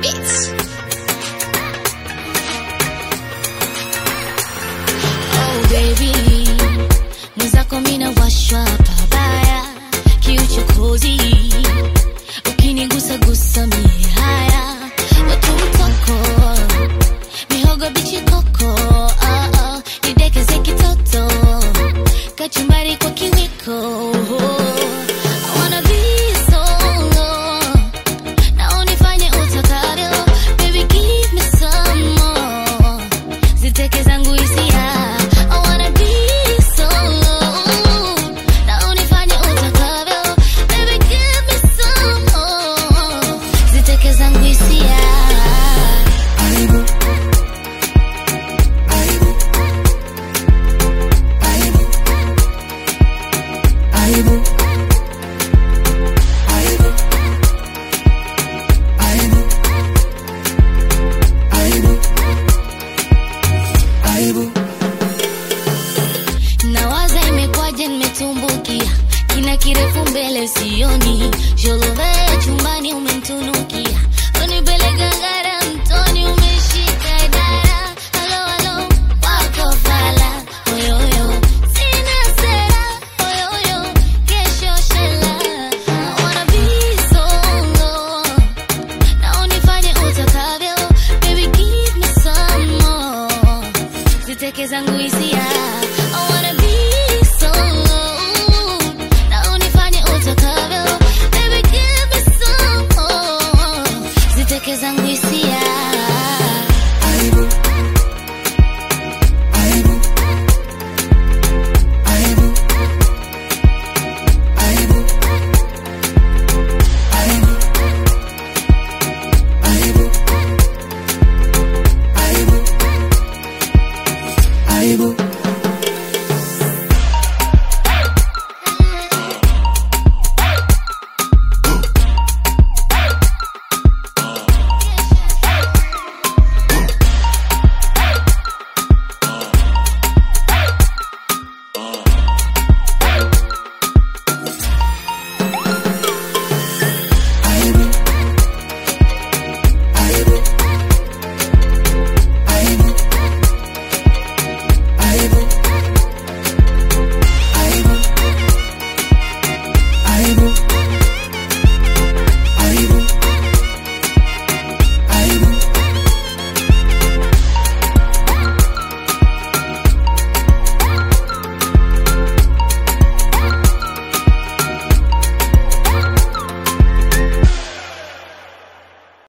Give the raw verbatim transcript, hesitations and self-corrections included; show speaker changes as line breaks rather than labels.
bitch. Oh baby, mwenzako mina washwa pabaya, kiuchokozi, ukinigusa gusa mi haya, watu mtoko, mihogo bichi koko, oh oh, nidekeze kitoto, kachumbari kwa kiwiko. I wanna be solo, na unifanye utakavyo, baby give me some more, ziteke zangu hisia. I wanna be solo, na unifanye utakavyo, baby give me some more, ziteke zangu hisia.
Aibu, aibu, aibu, aibu, aibu, aibu, aibu, aibu.
Nawaza imekwaje nimetumbukia, kina kirefu mbele sioni, jolove chumbani umemtunukia, unipeleka ngara